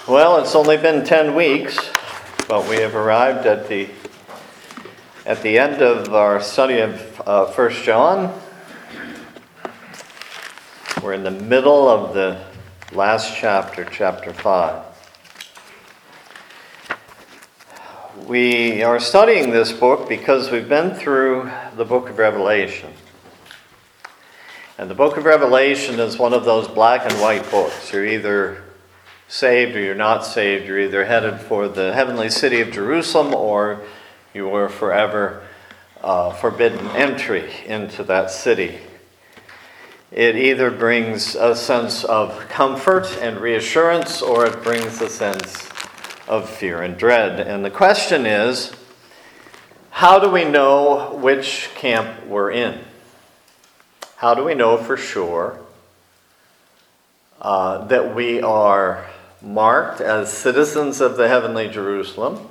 Well, it's only been 10 weeks, but we have arrived at the end of our study of 1 John. We're in the middle of the last chapter, chapter 5. We are studying this book because we've been through the book of Revelation. And the book of Revelation is one of those black and white books. You're either saved or you're not saved. You're either headed for the heavenly city of Jerusalem or you are forever forbidden entry into that city. It either brings a sense of comfort and reassurance or it brings a sense of fear and dread. And the question is, how do we know which camp we're in? How do we know for sure that we are marked as citizens of the heavenly Jerusalem,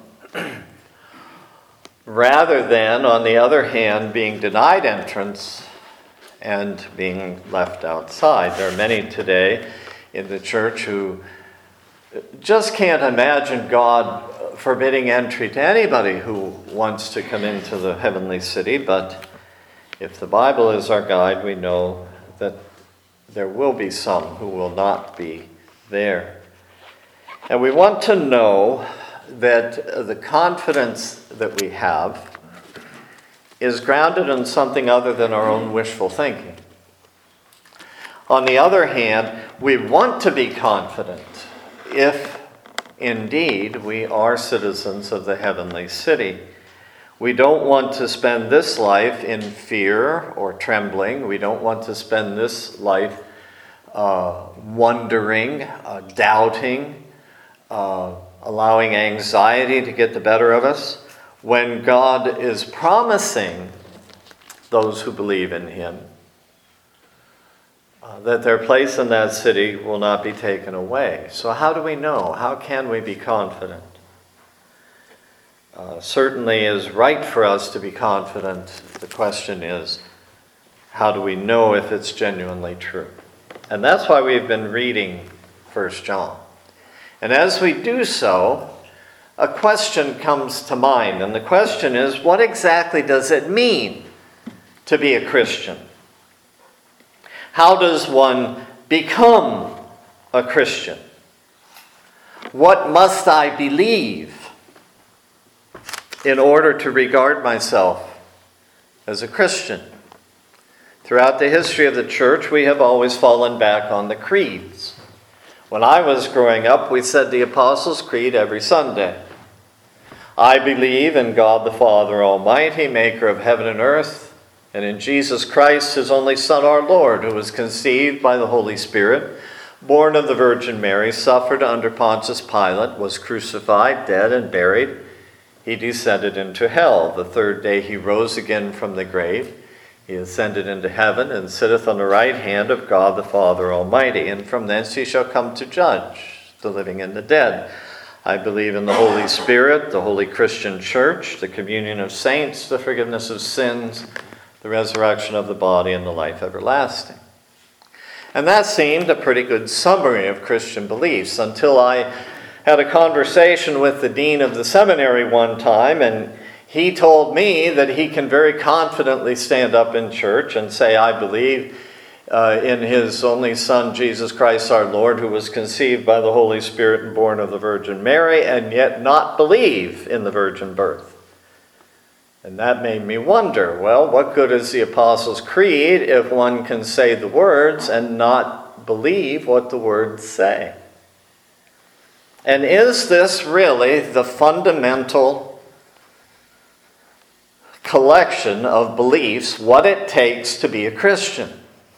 rather than, on the other hand, being denied entrance and being left outside? There are many today in the church who just can't imagine God forbidding entry to anybody who wants to come into the heavenly city, but if the Bible is our guide, we know that there will be some who will not be there. And we want to know that the confidence that we have is grounded in something other than our own wishful thinking. On the other hand, we want to be confident if indeed we are citizens of the heavenly city. We don't want to spend this life in fear or trembling. We don't want to spend this life wondering, doubting, allowing anxiety to get the better of us, when God is promising those who believe in Him that their place in that city will not be taken away. So how do we know? How can we be confident? Certainly is right for us to be confident. The question is, how do we know if it's genuinely true? And that's why we've been reading 1 John. And as we do so, a question comes to mind. And the question is, what exactly does it mean to be a Christian? How does one become a Christian? What must I believe in order to regard myself as a Christian? Throughout the history of the church, we have always fallen back on the creeds. When I was growing up, we said the Apostles' Creed every Sunday. I believe in God the Father Almighty, maker of heaven and earth, and in Jesus Christ, His only Son, our Lord, who was conceived by the Holy Spirit, born of the Virgin Mary, suffered under Pontius Pilate, was crucified, dead, and buried. He descended into hell. The third day He rose again from the grave. He ascended into heaven and sitteth on the right hand of God the Father Almighty. And from thence He shall come to judge the living and the dead. I believe in the Holy Spirit, the holy Christian church, the communion of saints, the forgiveness of sins, the resurrection of the body, and the life everlasting. And that seemed a pretty good summary of Christian beliefs until I had a conversation with the dean of the seminary one time, and he told me that he can very confidently stand up in church and say, I believe in His only Son, Jesus Christ our Lord, who was conceived by the Holy Spirit and born of the Virgin Mary, and yet not believe in the virgin birth. And that made me wonder, well, what good is the Apostles' Creed if one can say the words and not believe what the words say? And is this really the fundamental collection of beliefs, what it takes to be a Christian?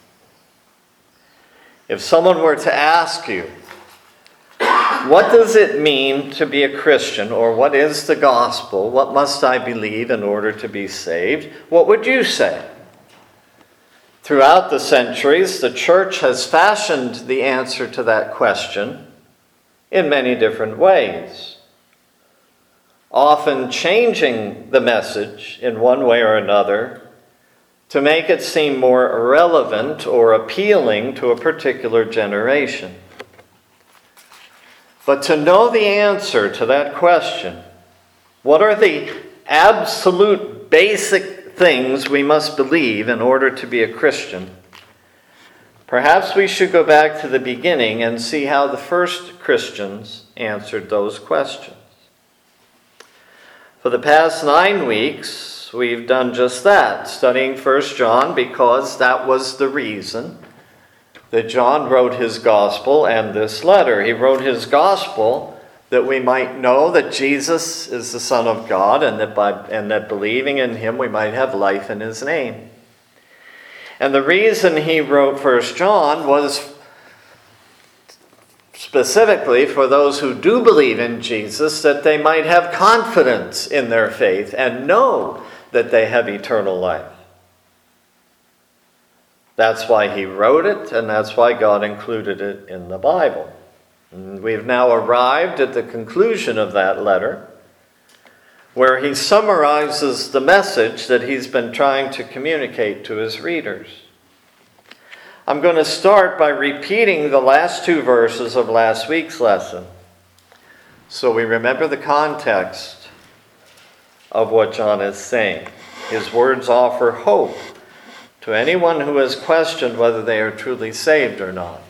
If someone were to ask you, what does it mean to be a Christian, or what is the gospel? What must I believe in order to be saved? What would you say? Throughout the centuries, the church has fashioned the answer to that question in many different ways, often changing the message in one way or another to make it seem more relevant or appealing to a particular generation. But to know the answer to that question, what are the absolute basic things we must believe in order to be a Christian? Perhaps we should go back to the beginning and see how the first Christians answered those questions. For the past 9 weeks, we've done just that, studying 1 John, because that was the reason that John wrote his gospel and this letter. He wrote his gospel that we might know that Jesus is the Son of God, and that believing in him we might have life in his name. And the reason he wrote 1 John was specifically for those who do believe in Jesus, that they might have confidence in their faith and know that they have eternal life. That's why he wrote it, and that's why God included it in the Bible. And we've now arrived at the conclusion of that letter, where he summarizes the message that he's been trying to communicate to his readers. I'm going to start by repeating the last 2 verses of last week's lesson, so we remember the context of what John is saying. His words offer hope to anyone who has questioned whether they are truly saved or not.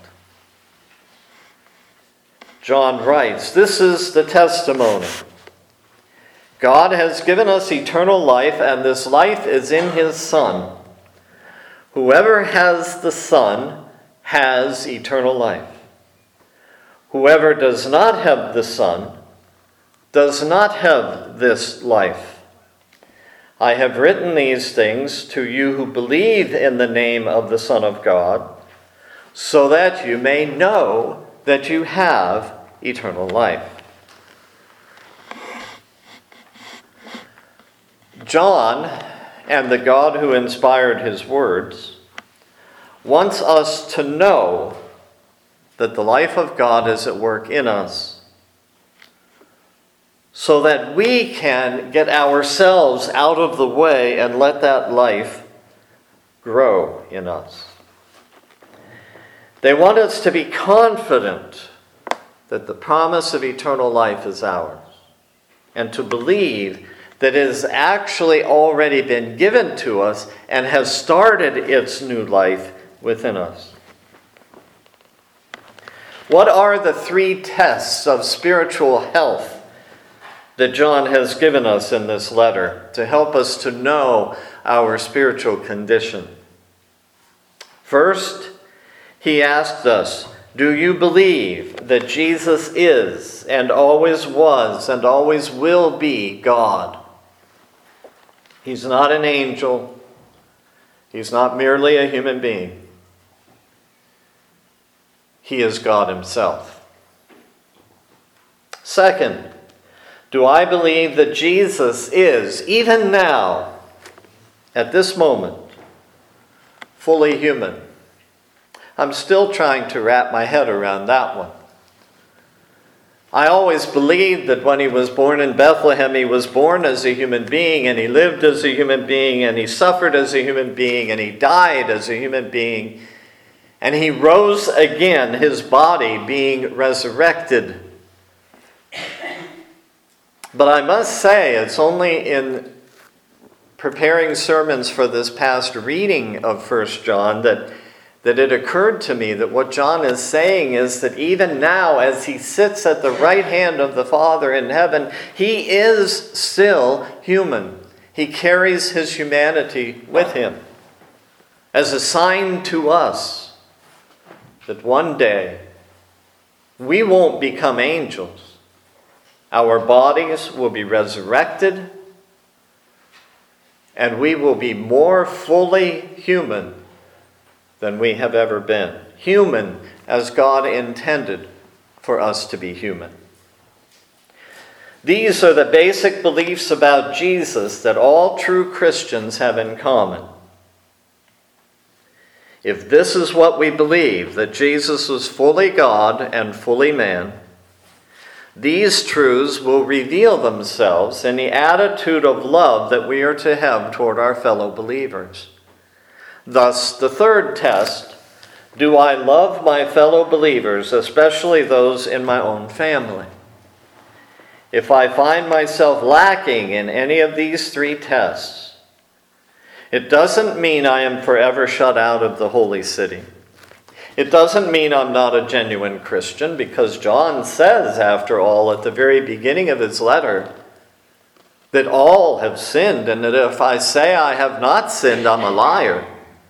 John writes, "This is the testimony. God has given us eternal life, and this life is in his Son. Whoever has the Son has eternal life. Whoever does not have the Son does not have this life. I have written these things to you who believe in the name of the Son of God, so that you may know that you have eternal life." John, and the God who inspired his words, wants us to know that the life of God is at work in us, so that we can get ourselves out of the way and let that life grow in us. They want us to be confident that the promise of eternal life is ours, and to believe that it has actually already been given to us and has started its new life within us. What are the 3 tests of spiritual health that John has given us in this letter to help us to know our spiritual condition? First, he asked us, do you believe that Jesus is and always was and always will be God? He's not an angel. He's not merely a human being. He is God himself. Second, do I believe that Jesus is, even now, at this moment, fully human? I'm still trying to wrap my head around that one. I always believed that when he was born in Bethlehem, he was born as a human being, and he lived as a human being, and he suffered as a human being, and he died as a human being, and he rose again, his body being resurrected. But I must say, it's only in preparing sermons for this past reading of 1 John that it occurred to me that what John is saying is that even now, as he sits at the right hand of the Father in heaven, he is still human. He carries his humanity with him as a sign to us that one day we won't become angels. Our bodies will be resurrected, and we will be more fully human than we have ever been. Human as God intended for us to be human. These are the basic beliefs about Jesus that all true Christians have in common. If this is what we believe, that Jesus was fully God and fully man, these truths will reveal themselves in the attitude of love that we are to have toward our fellow believers. Thus, the third test Do I love my fellow believers, especially those in my own family? If I find myself lacking in any of these three tests, it doesn't mean I am forever shut out of the holy city. It doesn't mean I'm not a genuine Christian, because John says, after all, at the very beginning of his letter, that all have sinned, and that if I say I have not sinned, I'm a liar.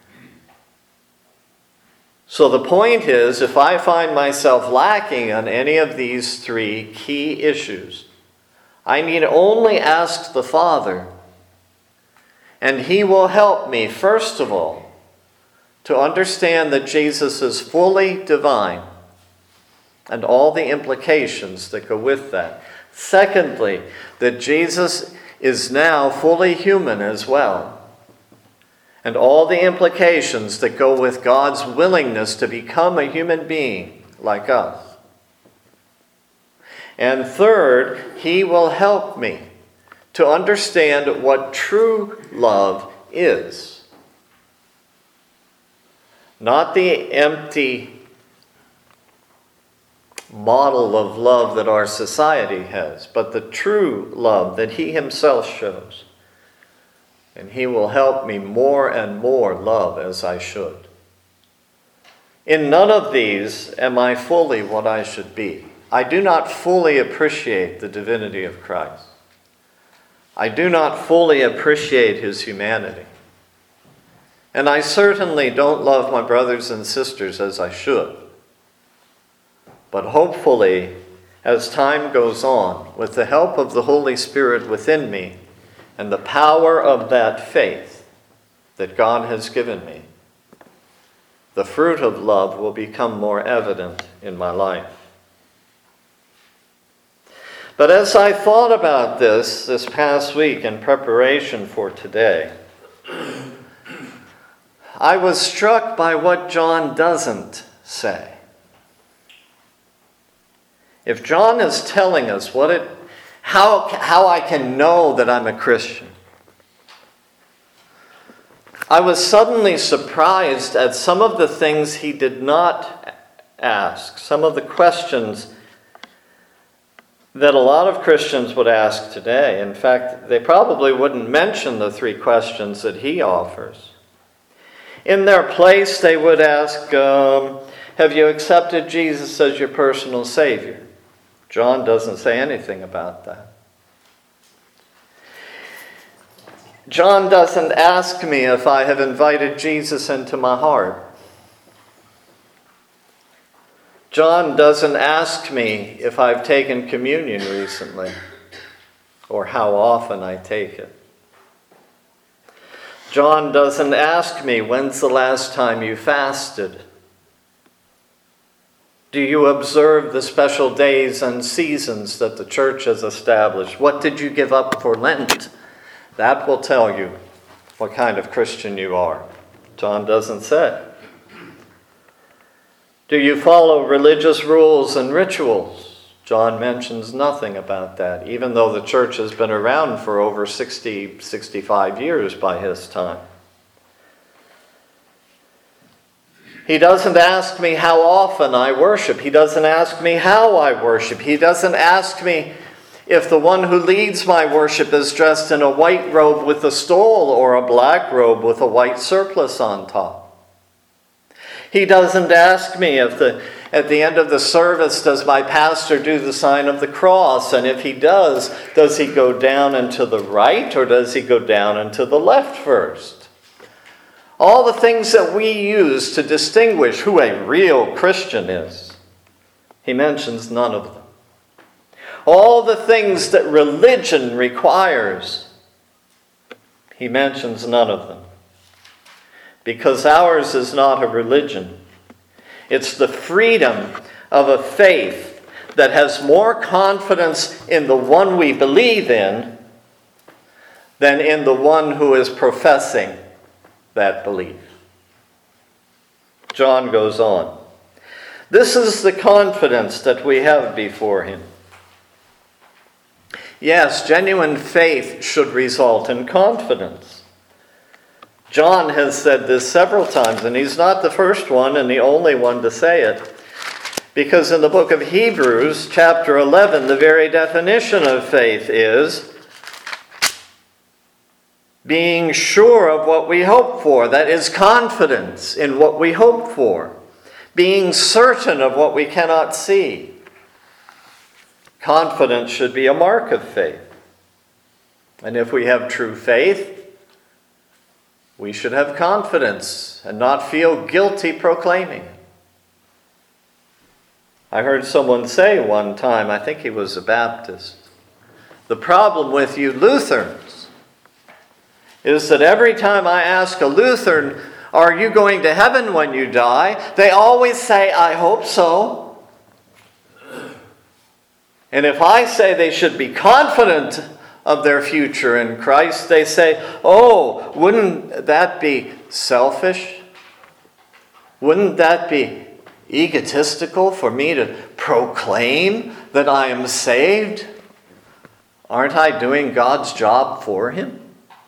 So the point is, if I find myself lacking on any of these three key issues, I need only ask the Father, and He will help me, first of all, to understand that Jesus is fully divine and all the implications that go with that. Secondly, that Jesus is now fully human as well, and all the implications that go with God's willingness to become a human being like us. And third, He will help me to understand what true love is. Not the empty model of love that our society has, but the true love that He Himself shows. And He will help me more and more love as I should. In none of these am I fully what I should be. I do not fully appreciate the divinity of Christ. I do not fully appreciate His humanity. And I certainly don't love my brothers and sisters as I should. But hopefully, as time goes on, with the help of the Holy Spirit within me, and the power of that faith that God has given me, the fruit of love will become more evident in my life. But as I thought about this past week in preparation for today, I was struck by what John doesn't say. If John is telling us how I can know that I'm a Christian, I was suddenly surprised at some of the things he did not ask, some of the questions that a lot of Christians would ask today. In fact, they probably wouldn't mention the three questions that he offers. In their place, they would ask, have you accepted Jesus as your personal Savior? John doesn't say anything about that. John doesn't ask me if I have invited Jesus into my heart. John doesn't ask me if I've taken communion recently or how often I take it. John doesn't ask me, when's the last time you fasted? Do you observe the special days and seasons that the church has established? What did you give up for Lent? That will tell you what kind of Christian you are. John doesn't say. Do you follow religious rules and rituals? John mentions nothing about that, even though the church has been around for over 65 years by his time. He doesn't ask me how often I worship. He doesn't ask me how I worship. He doesn't ask me if the one who leads my worship is dressed in a white robe with a stole or a black robe with a white surplice on top. He doesn't ask me if at the end of the service, does my pastor do the sign of the cross? And if he does he go down and to the right, or does he go down and to the left first? All the things that we use to distinguish who a real Christian is, he mentions none of them. All the things that religion requires, he mentions none of them. Because ours is not a religion. It's the freedom of a faith that has more confidence in the one we believe in than in the one who is professing that belief. John goes on. This is the confidence that we have before him. Yes, genuine faith should result in confidence. John has said this several times, and he's not the first one and the only one to say it. Because in the book of Hebrews, chapter 11, the very definition of faith is being sure of what we hope for. That is confidence in what we hope for. Being certain of what we cannot see. Confidence should be a mark of faith. And if we have true faith, we should have confidence and not feel guilty proclaiming it. I heard someone say one time, I think he was a Baptist, the problem with you Lutherans is that every time I ask a Lutheran, are you going to heaven when you die? They always say, I hope so. And if I say they should be confident of their future in Christ, they say, oh, wouldn't that be selfish? Wouldn't that be egotistical for me to proclaim that I am saved? Aren't I doing God's job for him?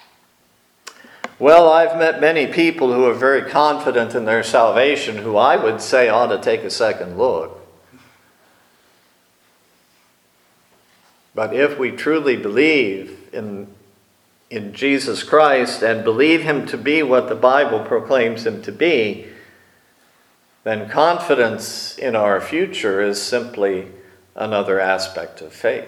Well, I've met many people who are very confident in their salvation who I would say ought to take a second look. But if we truly believe in Jesus Christ and believe him to be what the Bible proclaims him to be, then confidence in our future is simply another aspect of faith.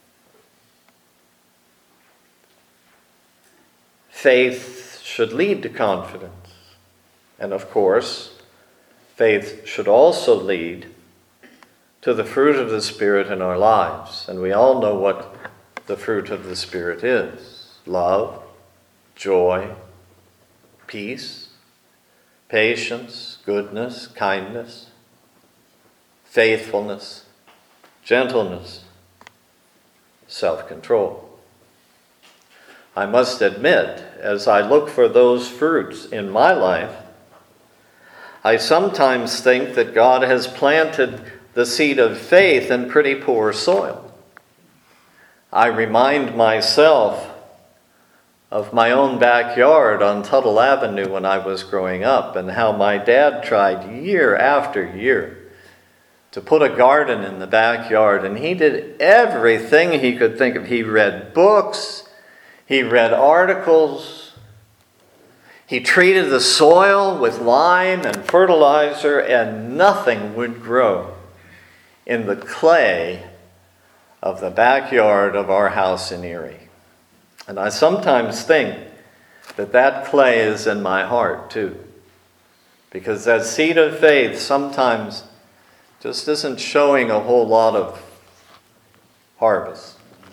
Faith should lead to confidence. And of course, faith should also lead to the fruit of the Spirit in our lives. And we all know what the fruit of the Spirit is. Love, joy, peace, patience, goodness, kindness, faithfulness, gentleness, self-control. I must admit, as I look for those fruits in my life, I sometimes think that God has planted the seed of faith in pretty poor soil. I remind myself of my own backyard on Tuttle Avenue when I was growing up, and how my dad tried year after year to put a garden in the backyard, and he did everything he could think of. He read books, he read articles, he treated the soil with lime and fertilizer, and nothing would grow in the clay of the backyard of our house in Erie. And I sometimes think that that clay is in my heart too. Because that seed of faith sometimes just isn't showing a whole lot of harvest.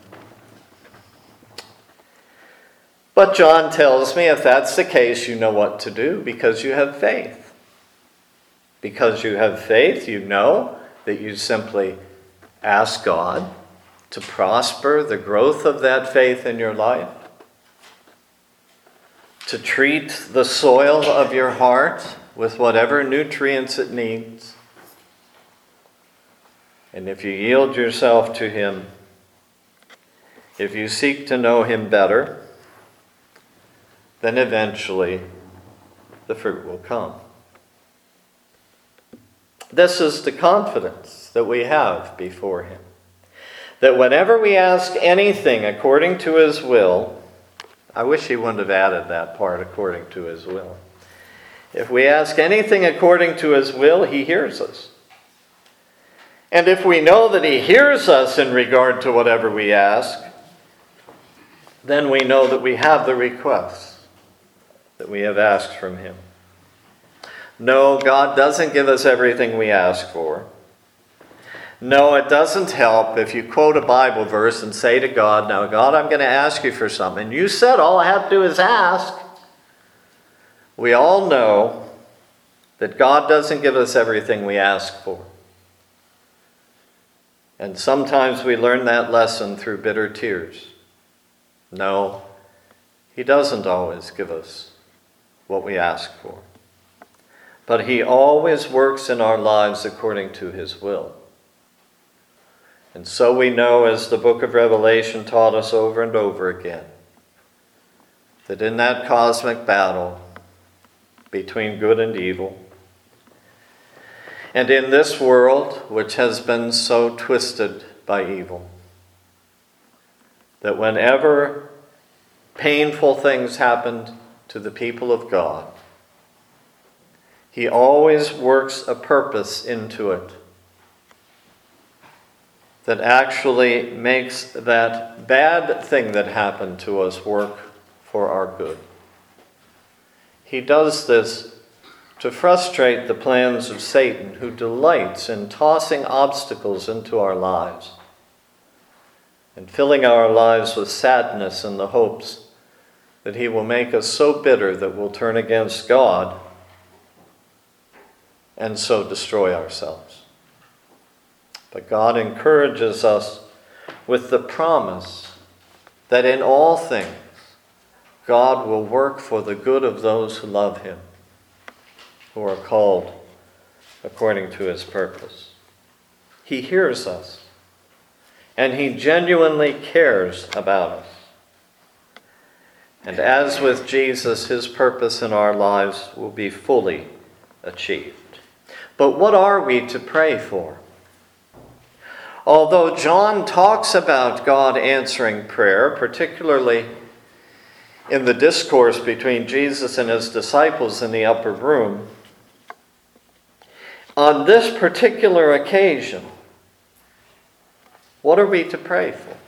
But John tells me if that's the case, you know what to do because you have faith. Because you have faith, you know that you simply ask God to prosper the growth of that faith in your life, to treat the soil of your heart with whatever nutrients it needs. And if you yield yourself to him, if you seek to know him better, then eventually the fruit will come. This is the confidence that we have before him. That whenever we ask anything according to his will, I wish he wouldn't have added that part, according to his will. If we ask anything according to his will, he hears us. And if we know that he hears us in regard to whatever we ask, then we know that we have the request that we have asked from him. No, God doesn't give us everything we ask for. No, it doesn't help if you quote a Bible verse and say to God, now God, I'm going to ask you for something. You said all I have to do is ask. We all know that God doesn't give us everything we ask for. And sometimes we learn that lesson through bitter tears. No, he doesn't always give us what we ask for. But he always works in our lives according to his will. And so we know, as the book of Revelation taught us over and over again, that in that cosmic battle, between good and evil. And in this world, which has been so twisted by evil, that whenever painful things happened to the people of God, He always works a purpose into it that actually makes that bad thing that happened to us work for our good. He does this to frustrate the plans of Satan, who delights in tossing obstacles into our lives and filling our lives with sadness in the hopes that he will make us so bitter that we'll turn against God and so destroy ourselves. But God encourages us with the promise that in all things God will work for the good of those who love him, who are called according to his purpose. He hears us, and he genuinely cares about us. And as with Jesus, his purpose in our lives will be fully achieved. But what are we to pray for? Although John talks about God answering prayer, particularly in the discourse between Jesus and his disciples in the upper room, on this particular occasion, what are we to pray for?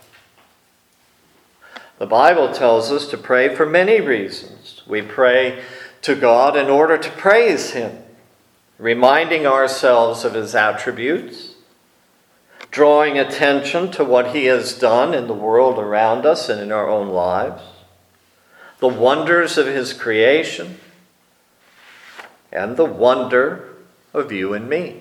The Bible tells us to pray for many reasons. We pray to God in order to praise him, reminding ourselves of his attributes, drawing attention to what he has done in the world around us and in our own lives, the wonders of his creation, and the wonder of you and me.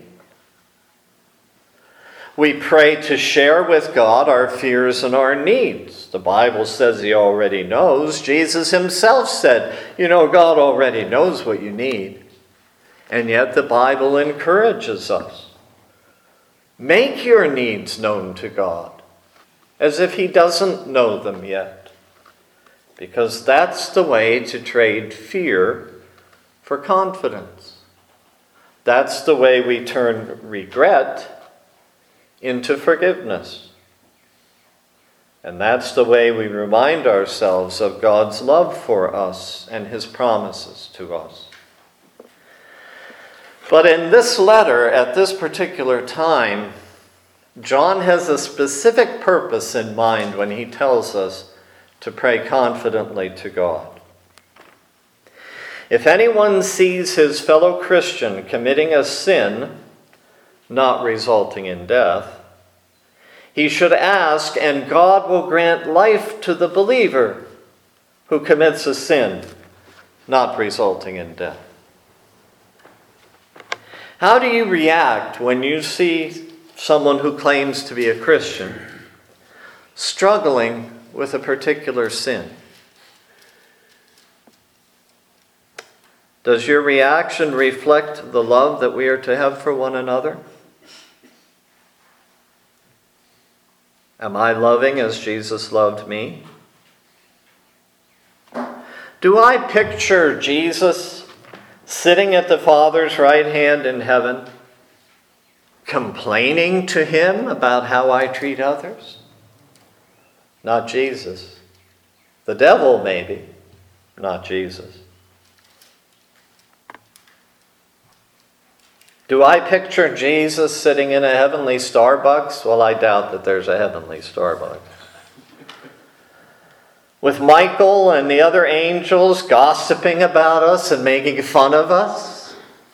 We pray to share with God our fears and our needs. The Bible says he already knows. Jesus himself said, God already knows what you need. And yet the Bible encourages us. Make your needs known to God, as if he doesn't know them yet. Because that's the way to trade fear for confidence. That's the way we turn regret into forgiveness. And that's the way we remind ourselves of God's love for us and his promises to us. But in this letter, at this particular time, John has a specific purpose in mind when he tells us to pray confidently to God. If anyone sees his fellow Christian committing a sin not resulting in death, he should ask, and God will grant life to the believer who commits a sin not resulting in death. How do you react when you see someone who claims to be a Christian struggling with a particular sin? Does your reaction reflect the love that we are to have for one another? Am I loving as Jesus loved me? Do I picture Jesus sitting at the Father's right hand in heaven, complaining to him about how I treat others? Not Jesus. The devil, maybe, not Jesus. Do I picture Jesus sitting in a heavenly Starbucks? Well, I doubt that there's a heavenly Starbucks. With Michael and the other angels gossiping about us and making fun of us?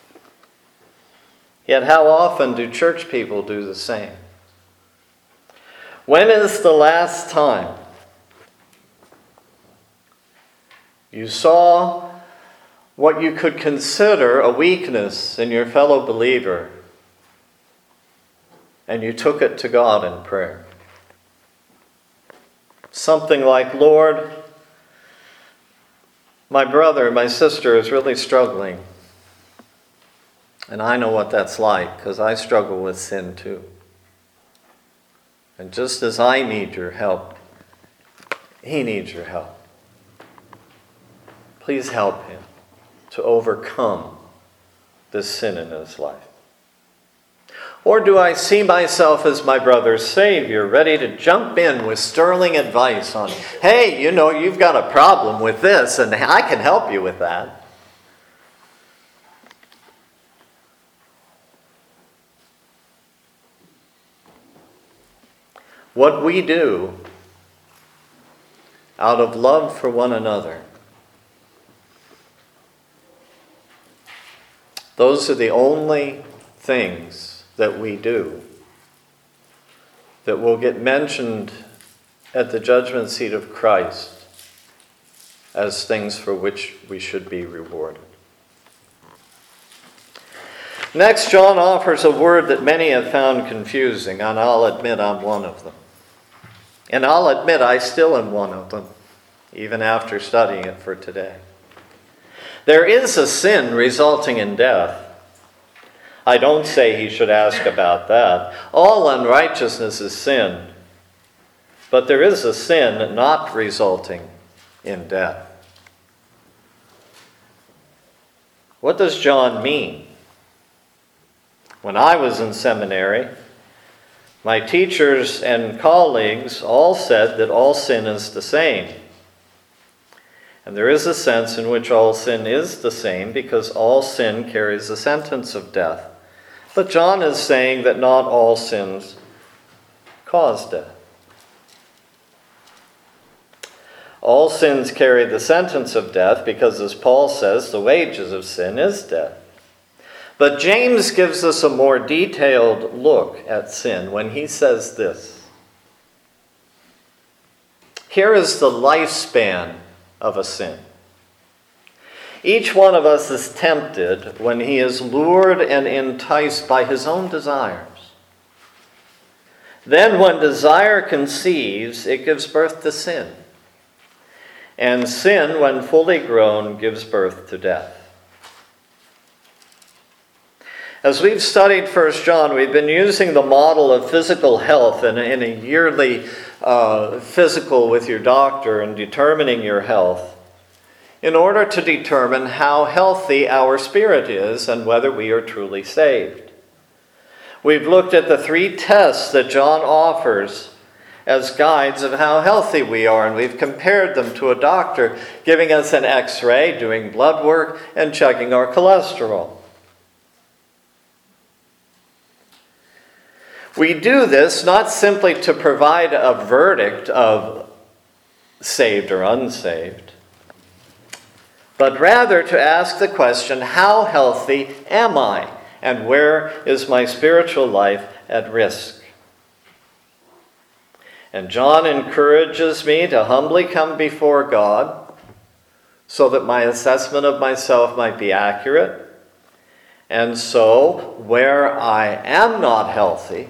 Yet how often do church people do the same? When is the last time you saw what you could consider a weakness in your fellow believer and you took it to God in prayer? Something like, Lord, my brother, my sister is really struggling. And I know what that's like because I struggle with sin too. And just as I need your help, he needs your help. Please help him to overcome this sin in his life? Or do I see myself as my brother's savior, ready to jump in with sterling advice on, hey, you've got a problem with this, and I can help you with that? What we do out of love for one another, those are the only things that we do that will get mentioned at the judgment seat of Christ as things for which we should be rewarded. Next, John offers a word that many have found confusing, and I'll admit I'm one of them. And I'll admit I still am one of them, even after studying it for today. There is a sin resulting in death. I don't say he should ask about that. All unrighteousness is sin. But there is a sin not resulting in death. What does John mean? When I was in seminary, my teachers and colleagues all said that all sin is the same. And there is a sense in which all sin is the same because all sin carries a sentence of death. But John is saying that not all sins cause death. All sins carry the sentence of death because, as Paul says, the wages of sin is death. But James gives us a more detailed look at sin when he says this. Here is the lifespan of a sin. Each one of us is tempted when he is lured and enticed by his own desires. Then when desire conceives, it gives birth to sin. And sin, when fully grown, gives birth to death. As we've studied 1 John, we've been using the model of physical health in a yearly physical with your doctor and determining your health in order to determine how healthy our spirit is and whether we are truly saved. We've looked at the 3 tests that John offers as guides of how healthy we are, and we've compared them to a doctor giving us an X-ray, doing blood work, and checking our cholesterol. We do this not simply to provide a verdict of saved or unsaved, but rather to ask the question, how healthy am I? And where is my spiritual life at risk? And John encourages me to humbly come before God so that my assessment of myself might be accurate. And so, where I am not healthy,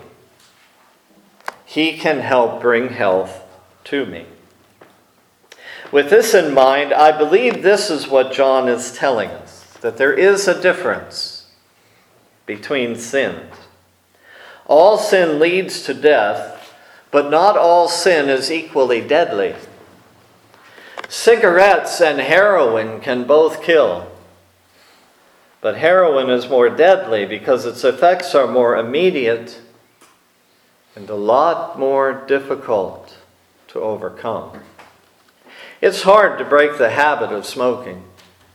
he can help bring health to me. With this in mind, I believe this is what John is telling us, that there is a difference between sins. All sin leads to death, but not all sin is equally deadly. Cigarettes and heroin can both kill, but heroin is more deadly because its effects are more immediate and a lot more difficult to overcome. It's hard to break the habit of smoking.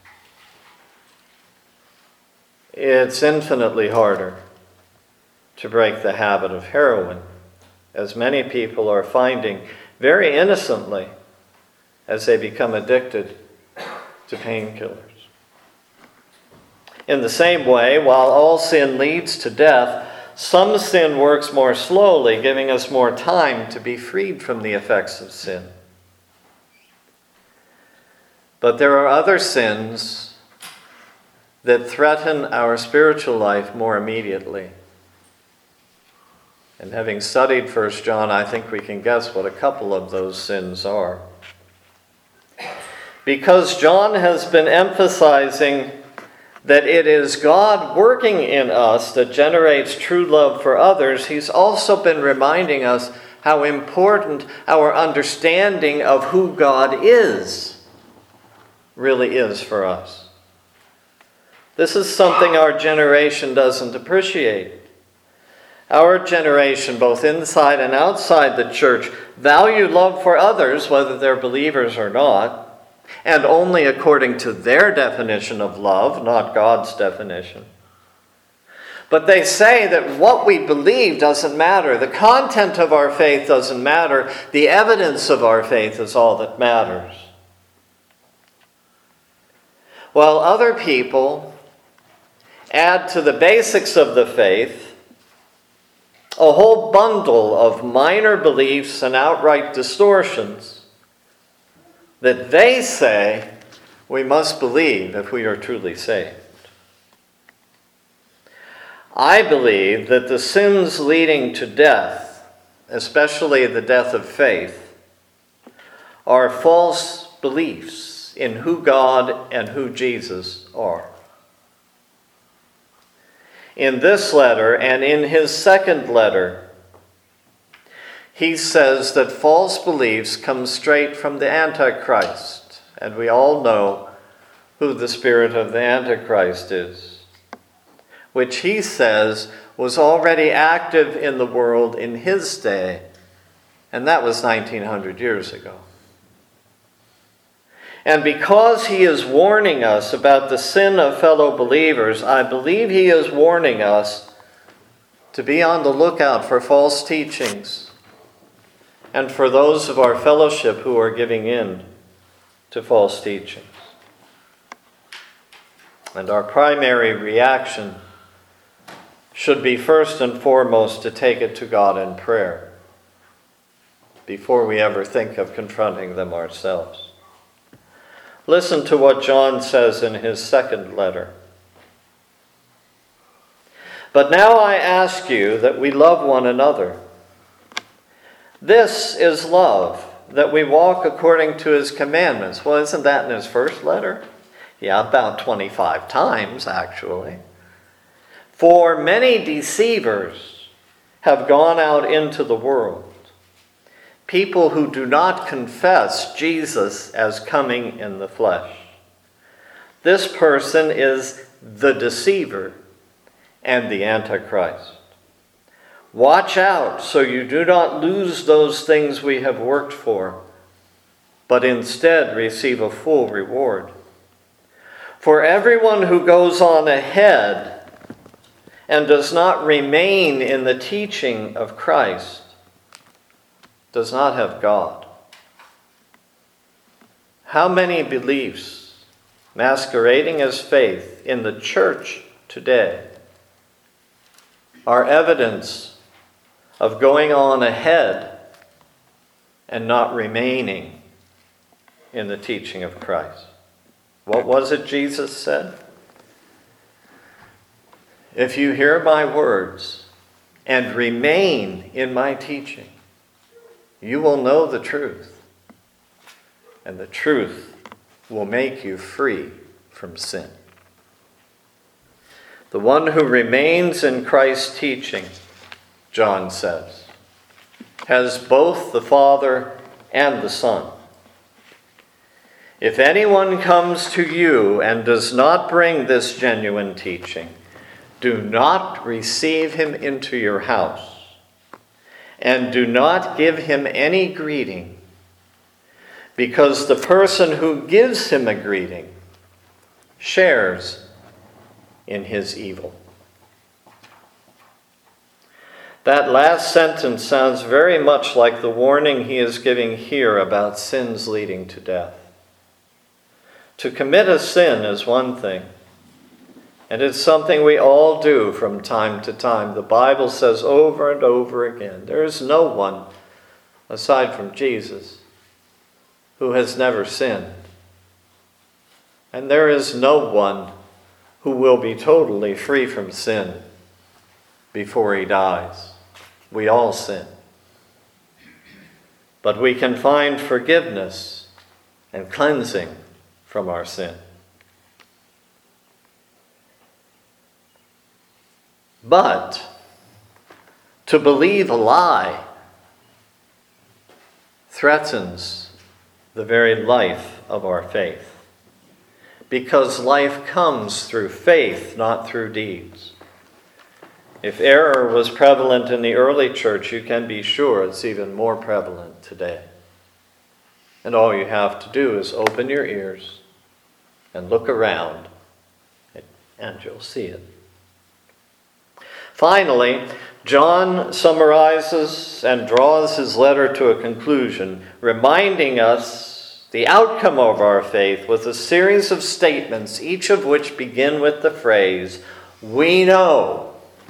It's infinitely harder to break the habit of heroin, as many people are finding very innocently as they become addicted to painkillers. In the same way, while all sin leads to death, some sin works more slowly, giving us more time to be freed from the effects of sin. But there are other sins that threaten our spiritual life more immediately. And having studied 1 John, I think we can guess what a couple of those sins are. Because John has been emphasizing that it is God working in us that generates true love for others, he's also been reminding us how important our understanding of who God is really is for us. This is something our generation doesn't appreciate. Our generation, both inside and outside the church, value love for others, whether they're believers or not, and only according to their definition of love, not God's definition. But they say that what we believe doesn't matter. The content of our faith doesn't matter. The evidence of our faith is all that matters. While other people add to the basics of the faith a whole bundle of minor beliefs and outright distortions that they say we must believe if we are truly saved. I believe that the sins leading to death, especially the death of faith, are false beliefs in who God and who Jesus are. In this letter and in his second letter, he says that false beliefs come straight from the Antichrist, and we all know who the spirit of the Antichrist is, which he says was already active in the world in his day, and that was 1900 years ago. And because he is warning us about the sin of fellow believers, I believe he is warning us to be on the lookout for false teachings and for those of our fellowship who are giving in to false teachings. And our primary reaction should be first and foremost to take it to God in prayer before we ever think of confronting them ourselves. Listen to what John says in his second letter. But now I ask you that we love one another. This is love, that we walk according to his commandments. Well, isn't that in his first letter? Yeah, about 25 times, actually. For many deceivers have gone out into the world. People who do not confess Jesus as coming in the flesh. This person is the deceiver and the Antichrist. Watch out so you do not lose those things we have worked for, but instead receive a full reward. For everyone who goes on ahead and does not remain in the teaching of Christ does not have God. How many beliefs masquerading as faith in the church today are evidence of going on ahead and not remaining in the teaching of Christ? What was it Jesus said? If you hear my words and remain in my teaching, you will know the truth, and the truth will make you free from sin. The one who remains in Christ's teaching, John says, has both the Father and the Son. If anyone comes to you and does not bring this genuine teaching, do not receive him into your house. And do not give him any greeting, because the person who gives him a greeting shares in his evil. That last sentence sounds very much like the warning he is giving here about sins leading to death. To commit a sin is one thing, and it's something we all do from time to time. The Bible says over and over again, there is no one, aside from Jesus, who has never sinned. And there is no one who will be totally free from sin before he dies. We all sin. But we can find forgiveness and cleansing from our sin. But to believe a lie threatens the very life of our faith. because life comes through faith, not through deeds. If error was prevalent in the early church, you can be sure it's even more prevalent today. And all you have to do is open your ears and look around, and you'll see it. Finally, John summarizes and draws his letter to a conclusion, reminding us the outcome of our faith with a series of statements, each of which begin with the phrase, "We know."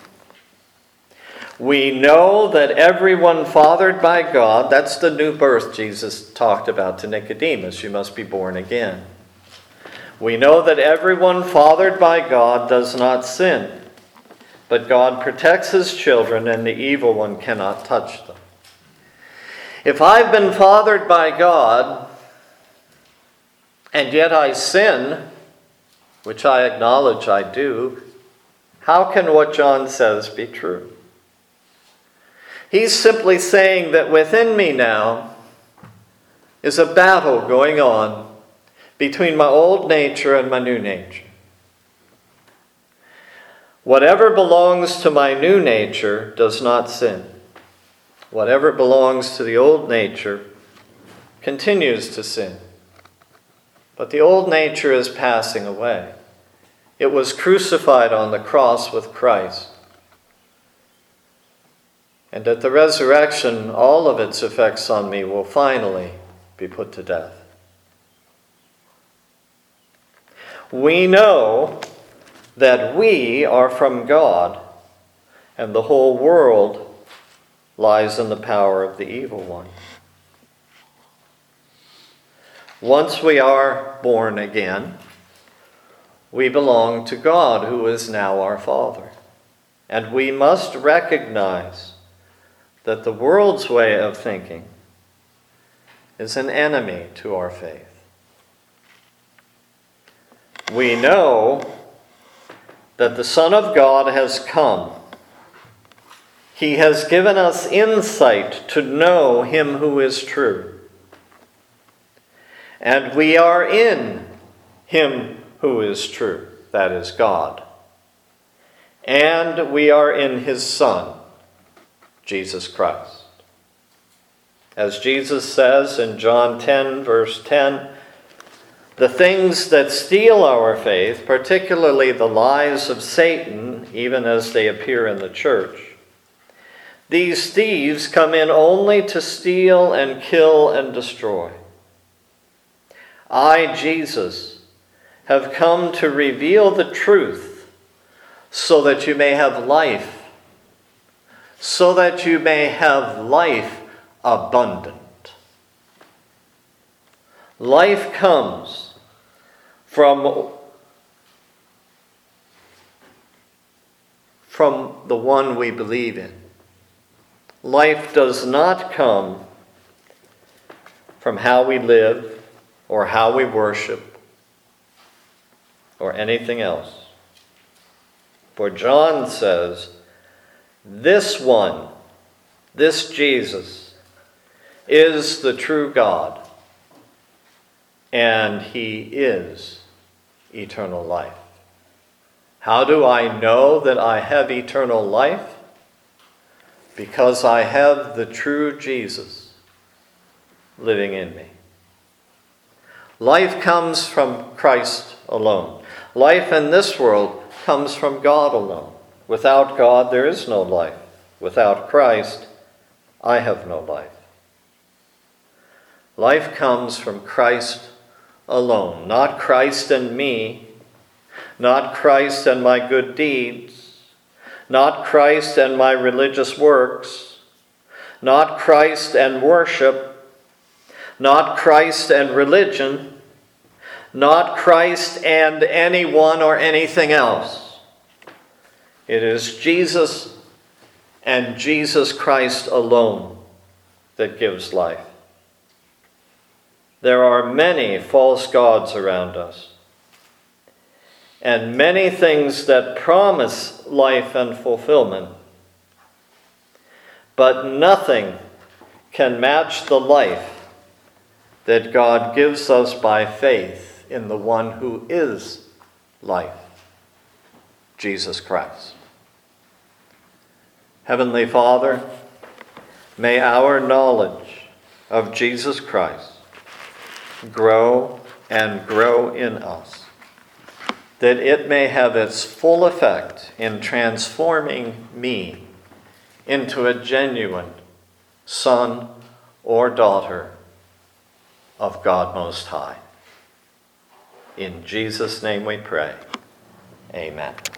We know that everyone fathered by God, that's the new birth Jesus talked about to Nicodemus. You must be born again. We know that everyone fathered by God does not sin, but God protects his children and the evil one cannot touch them. If I've been fathered by God and yet I sin, which I acknowledge I do, how can what John says be true? He's simply saying that within me now is a battle going on between my old nature and my new nature. Whatever belongs to my new nature does not sin. Whatever belongs to the old nature continues to sin. But the old nature is passing away. It was crucified on the cross with Christ. And at the resurrection, all of its effects on me will finally be put to death. We know that we are from God, and the whole world lies in the power of the evil one. Once we are born again, we belong to God, who is now our Father. And we must recognize that the world's way of thinking is an enemy to our faith. We know that the Son of God has come. He has given us insight to know him who is true. And we are in him who is true, that is God. And we are in his Son, Jesus Christ. As Jesus says in John 10, verse 10, the things that steal our faith, particularly the lies of Satan, even as they appear in the church, these thieves come in only to steal and kill and destroy. I, Jesus, have come to reveal the truth so that you may have life, so that you may have life abundant. Life comes from the one we believe in. Life does not come from how we live or how we worship or anything else. For John says, this one, this Jesus, is the true God, and he is eternal life. How do I know that I have eternal life? Because I have the true Jesus living in me. Life comes from Christ alone. Life in this world comes from God alone. Without God, there is no life. Without Christ, I have no life. Life comes from Christ alone, not Christ and me, not Christ and my good deeds, not Christ and my religious works, not Christ and worship, not Christ and religion, not Christ and anyone or anything else. It is Jesus and Jesus Christ alone that gives life. There are many false gods around us, and many things that promise life and fulfillment, but nothing can match the life that God gives us by faith in the one who is life, Jesus Christ. Heavenly Father, may our knowledge of Jesus Christ grow and grow in us, that it may have its full effect in transforming me into a genuine son or daughter of God Most High. In Jesus' name we pray. Amen.